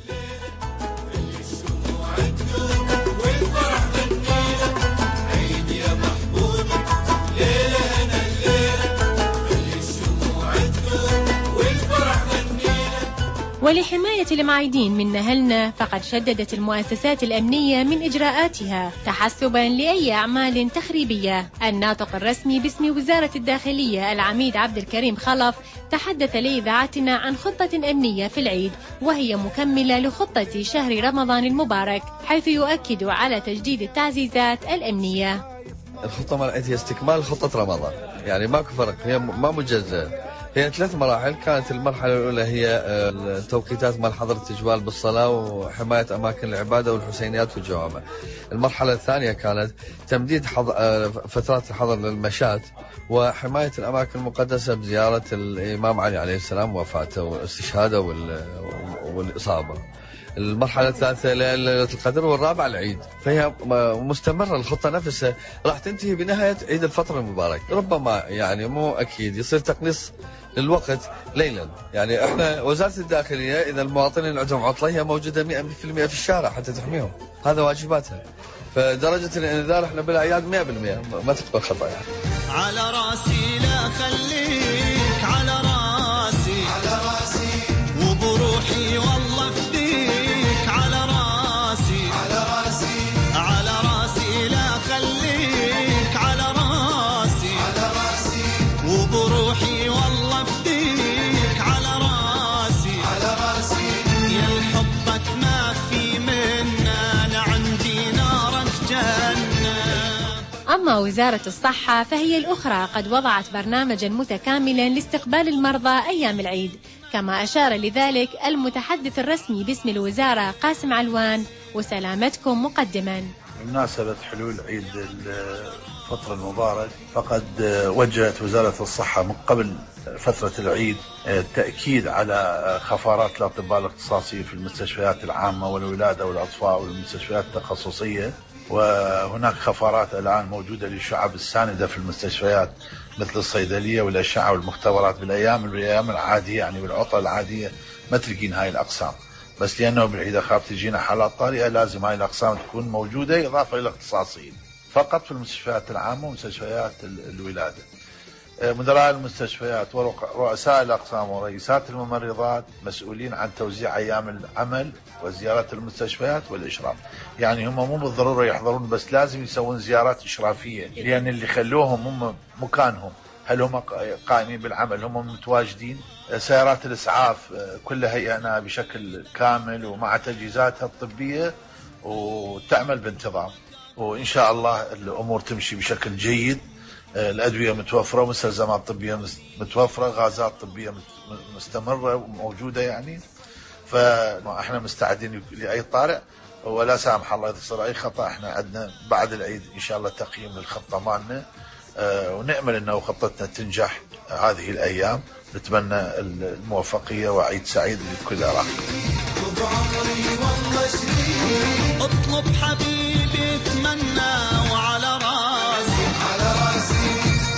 ولحماية المعيدين من نهلنا، فقد شددت المؤسسات الأمنية من إجراءاتها تحسبا لأي أعمال تخريبية. الناطق الرسمي باسم وزارة الداخلية العميد عبد الكريم خلف تحدث لإذاعتنا عن خطة أمنية في العيد، وهي مكملة لخطة شهر رمضان المبارك، حيث يؤكد على تجديد التعزيزات الأمنية. الخطة مال العيد هي استكمال خطة رمضان، يعني ماكو فرق، هي ما مجزأة. هي ثلاث مراحل. كانت المرحلة الأولى هي التوقيتات مال حظر التجوال بالصلاة وحماية أماكن العبادة والحسينيات والجوامع. المرحلة الثانية كانت تمديد فترات الحظر للمشاة وحماية الأماكن المقدسة بزيارة الإمام علي عليه السلام وفاته واستشهاده والإصابة. المرحلة الثالثة ليلة القدر، والرابعة العيد. فهي مستمرة الخطة نفسها، راح تنتهي بنهاية عيد الفطر المبارك. ربما يعني مو أكيد يصير تقنيص للوقت ليلا، يعني احنا وزارة الداخلية إذا المواطنين عندهم عطلة هي موجودة مئة بالمئة في الشارع حتى تحميهم، هذا واجباتها. فدرجة الانذار احنا بالأعياد مئة بالمئة ما تقبل خطأ يعني. على راسي لا خليه أما وزارة الصحة فهي الأخرى قد وضعت برنامجا متكاملا لاستقبال المرضى أيام العيد، كما أشار لذلك المتحدث الرسمي باسم الوزارة قاسم علوان: وسلامتكم مقدما. بمناسبة حلول عيد الفطر المبارك، فقد وجهت وزارة الصحة من قبل فترة العيد التأكيد على خفارات الأطباء الاختصاصيين في المستشفيات العامة والولادة والأطفال والمستشفيات التخصصية، وهناك خفارات الآن موجودة للشعب الساندة في المستشفيات مثل الصيدلية والأشعة والمختبرات. بالأيام بالأيام العادية يعني بالعطلة العادية ما تلقين هاي الأقسام، بس لأنه بالعيد أخاف تجينا حالات طارئة لازم هاي الأقسام تكون موجودة إضافة إلى الاختصاصيين فقط في المستشفيات العامة ومستشفيات الولادة. مدراء المستشفيات ورؤساء الأقسام ورئيسات الممرضات مسؤولين عن توزيع أيام العمل وزيارات المستشفيات والإشراف. يعني هم مو بالضرورة يحضرون، بس لازم يسوون زيارات إشرافية، لأن اللي خلوهم هم مكانهم، هل هم قائمين بالعمل، هم متواجدين. سيارات الإسعاف كلها هيئنا بشكل كامل ومع تجهيزاتها الطبية وتعمل بانتظام، وإن شاء الله الأمور تمشي بشكل جيد. الأدوية متوفرة، مستلزمات طبية متوفرة، غازات طبية مستمرة وموجودة يعني. فاحنا مستعدين لأي طارئ، ولا سامح الله إذا صار أي خطأ. احنا عندنا بعد العيد إن شاء الله تقييم للخطة مالنا، ونأمل أنه خطتنا تنجح هذه الأيام. نتمنى الموفقية وعيد سعيد لكل عراقي. اطلب حبيبي اتمنى وعلى راسي على راسي.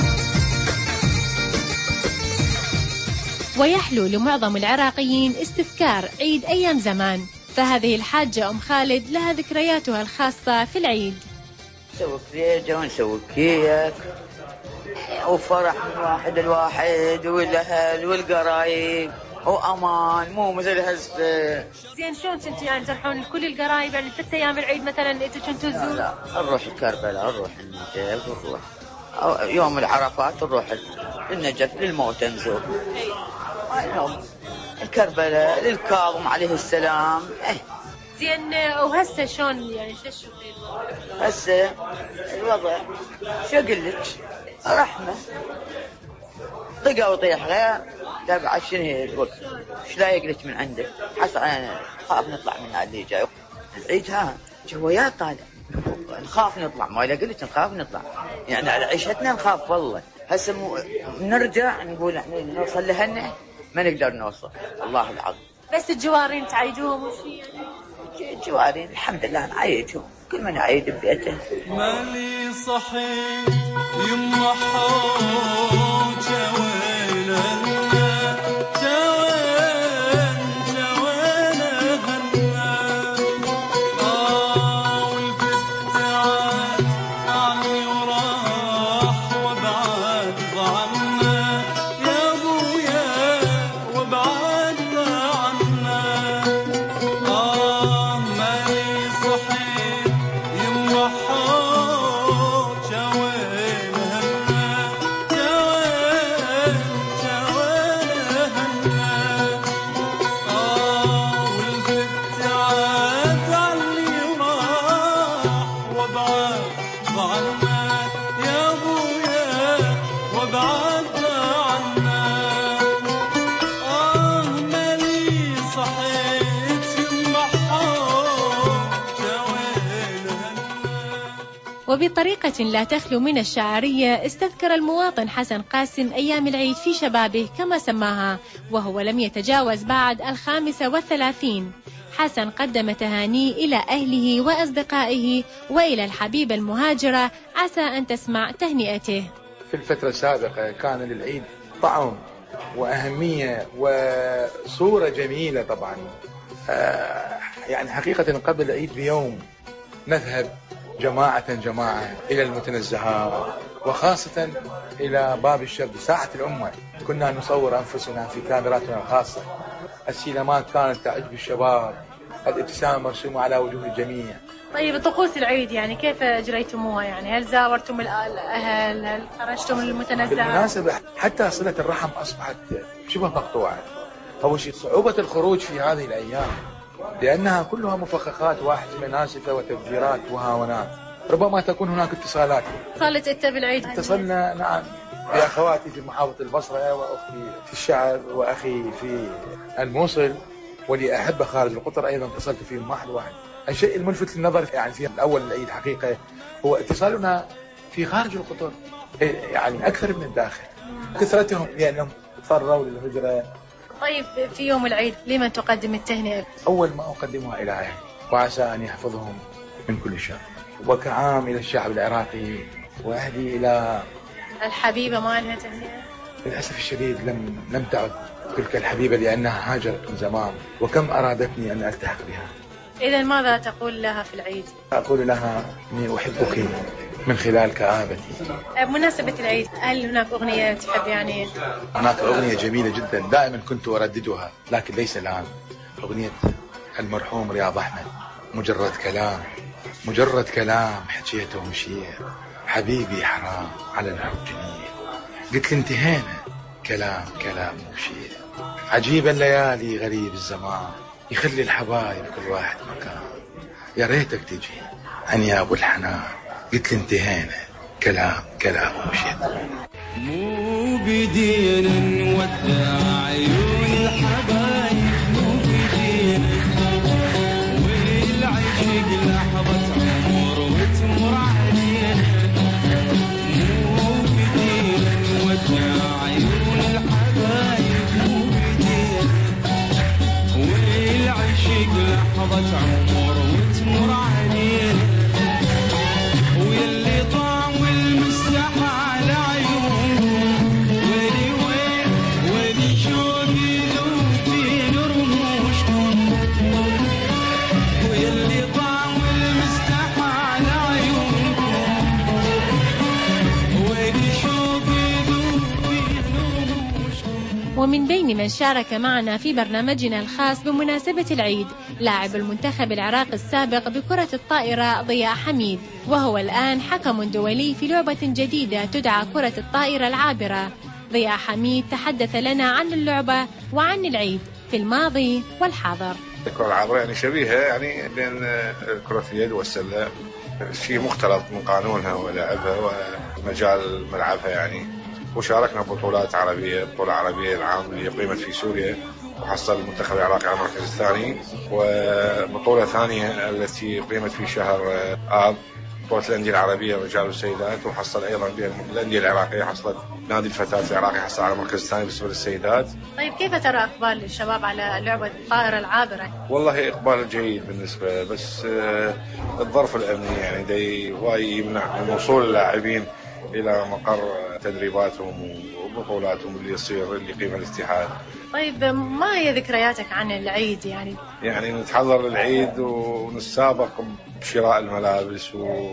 ويحلو لمعظم العراقيين استذكار عيد أيام زمان، فهذه الحاجة أم خالد لها ذكرياتها الخاصة في العيد. نسوي فريجة ونسوي كيك وفرح من واحد الواحد والأهل والقرايب وأمان، مو مثل هسه. زين شلون كنتوا يعني تروحون كل القرايب يعني ست أيام العيد مثلا أنتوا كنتوا تزوروا؟ لا لا نروح كربلاء، نروح النجف، نروح يوم العرفات نروح للنجف للموتى نزور. يوم الكربلاء للكاظم عليه السلام. ايه زين وهسه شلون يعني شو تشوفين؟ هسه الوضع شو اقول لك، رحمه طقه وطيح غير تبع شنو هي الوقت. ايش لايق لك من عندك؟ حسن انا خاف نطلع من اللي جاي العيد ها جويات طالع، نخاف نطلع، ما اقول لك نخاف نطلع يعني على عيشتنا نخاف والله. هسه مو نرجع نقول احنا نوصل لهنا ما نقدر نوصل والله العظيم. بس الجوارين تعيدوهم وشي يعني؟ الجوارين الحمد لله نعيدهم، كل من يعيد ببيته. مالي صحيت يما حوجه وينه وبطريقة لا تخلو من الشعرية استذكر المواطن حسن قاسم أيام العيد في شبابه كما سماها، وهو لم يتجاوز بعد الخامسة والثلاثين. حسن قدم تهانيه إلى أهله وأصدقائه وإلى الحبيبة المهاجرة، عسى أن تسمع تهنئته. في الفترة السابقة كان للعيد طعم وأهمية وصورة جميلة طبعا. يعني حقيقة قبل العيد بيوم نذهب جماعة جماعة إلى المتنزهات وخاصة إلى باب الشرق ساعة الأمة. كنا نصور أنفسنا في كاميراتنا الخاصة، السينمات كانت تعجب الشباب، الابتسامة مرسومة على وجوه الجميع. طيب طقوس العيد يعني كيف أجريتموها؟ يعني هل زاورتم الأهل؟ هل خرجتم للمتنزهات؟ بالمناسبة حتى صلة الرحم أصبحت شبه مقطوعة. أول شيء صعوبة الخروج في هذه الأيام لأنها كلها مفخخات واحد مناسفة وتفجيرات وهاونات. ربما تكون هناك اتصالات. اتصلت أنت بالعيد؟ اتصلنا نعم بأخواتي في محافظة البصرة وأختي في الشعب وأخي في الموصل ولي أحبة خارج القطر أيضا اتصلت فيهم واحد واحد. الشيء الملفت للنظر يعني في الأول العيد حقيقة هو اتصالنا في خارج القطر يعني أكثر من الداخل، كثرتهم لأنهم اضطروا للهجرة. طيب في يوم العيد لمن تقدم التهنئة؟ أول ما أقدمها إلى أهلي وعسى أن يحفظهم من كل شر، وكعام إلى الشعب العراقي وأهدي إلى الحبيبة ما لها تهنئة؟ للأسف الشديد لم لم تعد تلك الحبيبة لأنها هاجرت من زمان وكم أرادتني أن ألتحق بها. إذا ماذا تقول لها في العيد؟ أقول لها إني أحبك من خلال كآبتي. بمناسبة العيد هل هناك أغنية تحب يعني؟ هناك أغنية جميلة جدا دائما كنت أرددها لكن ليس الآن، أغنية المرحوم رياض أحمد، مجرد كلام مجرد كلام حكيته ومشيت، حبيبي حرام على الأرض جميل، قلت لي انتهينا كلام كلام ومشيت، عجيب الليالي غريب الزمان يخلي الحبايب كل واحد مكان، يا ريتك تجي عنياب والحنان، قلت لي انتهينا كلام كلام ومشيت. مو بدينا نودع عيون الحبايب، مو بدينا والعشق لحظة عمر وتمر علينا، مو بدينا نودع عيون الحبايب، مو بدينا والعشق لحظة عمر وتمر علينا، ويلي طاول مستحى لعيونكم ولي وين ولي شوقي ذوبي نرموشكم، ويلي طاول مستحى لعيونكم ولي شوقي ذوبي نرموشكم. ومن بين من شارك معنا في برنامجنا الخاص بمناسبة العيد لاعب المنتخب العراقي السابق بكرة الطائرة ضياء حميد، وهو الآن حكم دولي في لعبة جديدة تدعى كرة الطائرة العابرة. ضياء حميد تحدث لنا عن اللعبة وعن العيد في الماضي والحاضر. الكرة العابرة يعني شبيهة يعني بين كرة اليد والسلة، شيء مختلط من قانونها ولعبها ومجال ملعبها يعني، وشاركنا بطولات عربية، بطولة عربية العام اللي قيمت في سوريا وحصل المنتخب العراقي على المركز الثاني، وبطولة ثانية التي قيمت في شهر آب بطولة الأندية العربية الرجال والسيدات، وحصل أيضا بها الأندية العراقية، حصلت نادي الفتاة العراقي حصل على المركز الثاني بالنسبة للسيدات. طيب كيف ترى إقبال الشباب على لعبة الطائرة العابرة؟ والله إقبال جيد بالنسبة، بس الظرف الأمني يعني دي واي يمنع من وصول اللاعبين إلى مقر تدريباتهم وبطولاتهم اللي يصير اللي قيمة الاتحاد. طيب ما هي ذكرياتك عن العيد يعني؟ يعني نتحضر للعيد ونسابق بشراء الملابس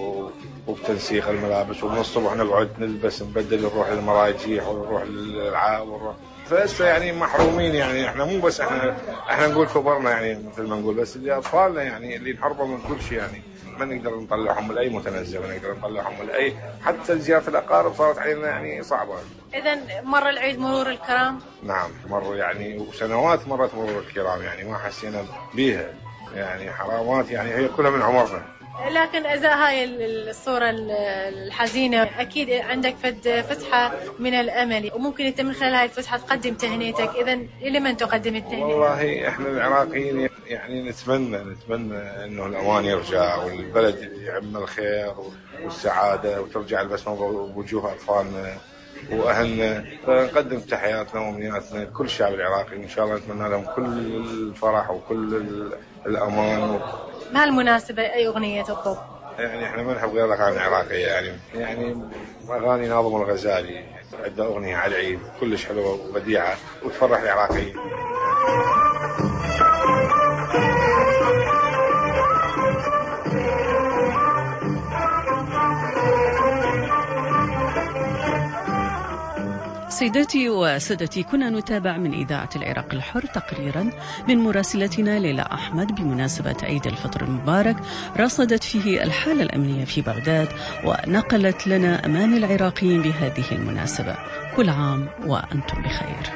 وبتنسيق الملابس، ومن الصبح نقعد نلبس نبدل نروح للمراجيح ونروح للألعاب ونروح، فهسه يعني محرومين يعني احنا مو بس احنا احنا نقول كبرنا يعني مثل ما نقول، بس اللي اطفالنا يعني اللي انحرموا من كل شيء يعني ما نقدر نطلعهم من اي متنزه، ما نقدر نطلعهم من اي، حتى زيارة الاقارب صارت علينا يعني صعبه. اذا مر العيد مرور الكرام؟ نعم مر يعني، وسنوات مرت مرور الكرام يعني ما حسينا بيها يعني، حرامات يعني هي كلها من عمرنا. لكن ازاء هاي الصورة الحزينة اكيد عندك فد فتحة من الامل، وممكن انت من خلال هاي الفتحة تقدم تهنيتك. اذا لمن تقدم التهنئة؟ والله احنا العراقيين يعني نتمنى نتمنى انه الامان يرجع والبلد يعم الخير والسعادة وترجع البسمة بوجوه اطفالنا واهلنا، فنقدم تحياتنا وامنياتنا لكل الشعب العراقي، ان شاء الله نتمنى لهم كل الفرح وكل الامان. بهالمناسبة أي أغنية تطلب؟ يعني احنا ما نحب غير الأغاني العراقية يعني، يعني أغاني ناظم الغزالي عنده أغنية على العيد كلش حلوة وبديعة وتفرح العراقيين. سيداتي وسادتي، كنا نتابع من إذاعة العراق الحر تقريرا من مراسلتنا ليلى أحمد بمناسبة عيد الفطر المبارك، رصدت فيه الحالة الأمنية في بغداد ونقلت لنا أمان العراقيين بهذه المناسبة. كل عام وأنتم بخير.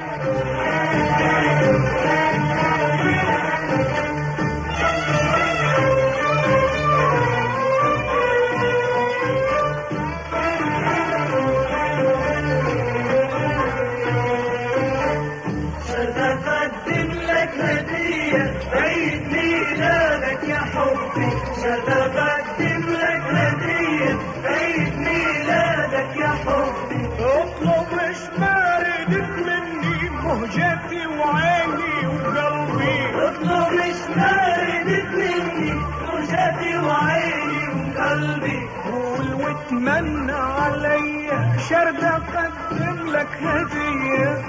حبي شرط أقدم لك هدية عيد ميلادك يا حبي. اطلب مش باردت مني مهجتي وعيني وقلبي. اطلب مش باردت مني مهجتي وعيني وقلبي. قول واتمنى عليا شرط أقدم لك هدية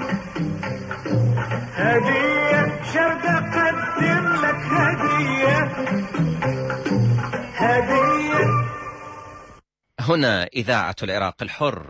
هدية شرط أقدم لك هدية هدية. هنا إذاعة العراق الحر.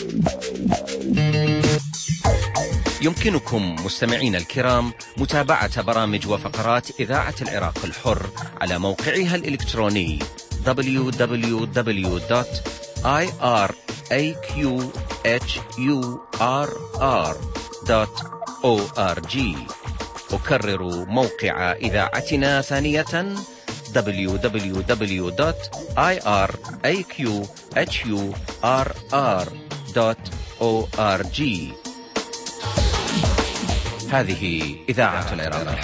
يمكنكم مستمعين الكرام متابعة برامج وفقرات إذاعة العراق الحر على موقعها الإلكتروني دبليو دبليو دبليو دوت آي آر إيه كيو إتش يو آر آر دوت أو آر جي. أكرر موقع إذاعتنا ثانية دبليو دبليو دبليو دوت آي آر إيه كيو إتش يو آر آر دوت أو آر جي. هذه إذاعة العراق.